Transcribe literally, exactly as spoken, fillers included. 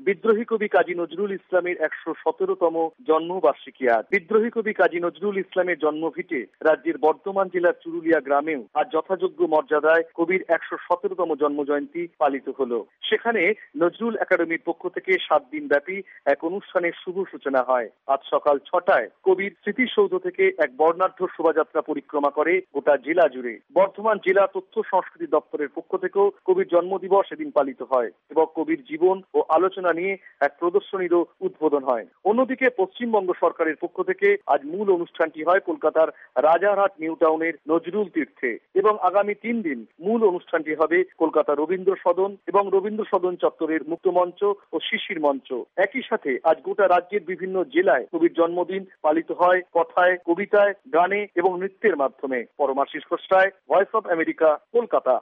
বিদ্রোহী কবি কাজী নজরুল ইসলামের একশো সতেরোতম জন্মবার্ষিকী আজ। বিদ্রোহী কবি কাজী নজরুল ইসলামের জন্মভিটে রাজ্যের বর্ধমান জেলার চুরুলিয়া গ্রামেও আজ যথাযোগ্য মর্যাদায় কবির একশো সতেরোতম জন্মজয়ন্তী পালিত হলো। সেখানে নজরুল একাডেমির পক্ষ থেকে সাত দিন ব্যাপী এক অনুষ্ঠানের শুভ সূচনা হয়। আজ সকাল ছটায় কবির স্মৃতিসৌধ থেকে এক বর্ণাঢ্য শোভাযাত্রা পরিক্রমা করে গোটা জেলা জুড়ে। বর্ধমান জেলা তথ্য সংস্কৃতি দপ্তরের পক্ষ থেকেও কবির জন্মদিবস এদিন পালিত হয় এবং কবির জীবন ও আলোচনা নিয়ে এক প্রদর্শনীরও উদ্বোধন হয়। অন্যদিকে পশ্চিমবঙ্গ সরকারের পক্ষ থেকে আজ মূল অনুষ্ঠানটি হয় কলকাতার রাজারহাট নিউ টাউনের নজরুল তীর্থে এবং আগামী তিন দিন মূল অনুষ্ঠানটি হবে কলকাতা রবীন্দ্র সদন এবং রবীন্দ্র সদন চত্বরের মুক্তমঞ্চ ও শিশির মঞ্চ। একই সাথে আজ গোটা রাজ্যের বিভিন্ন জেলায় কবির জন্মদিন পালিত হয় কথায়, কবিতায়, গানে এবং নৃত্যের মাধ্যমে। Paramashis Ghosh Roy, voice of America, Kolkata.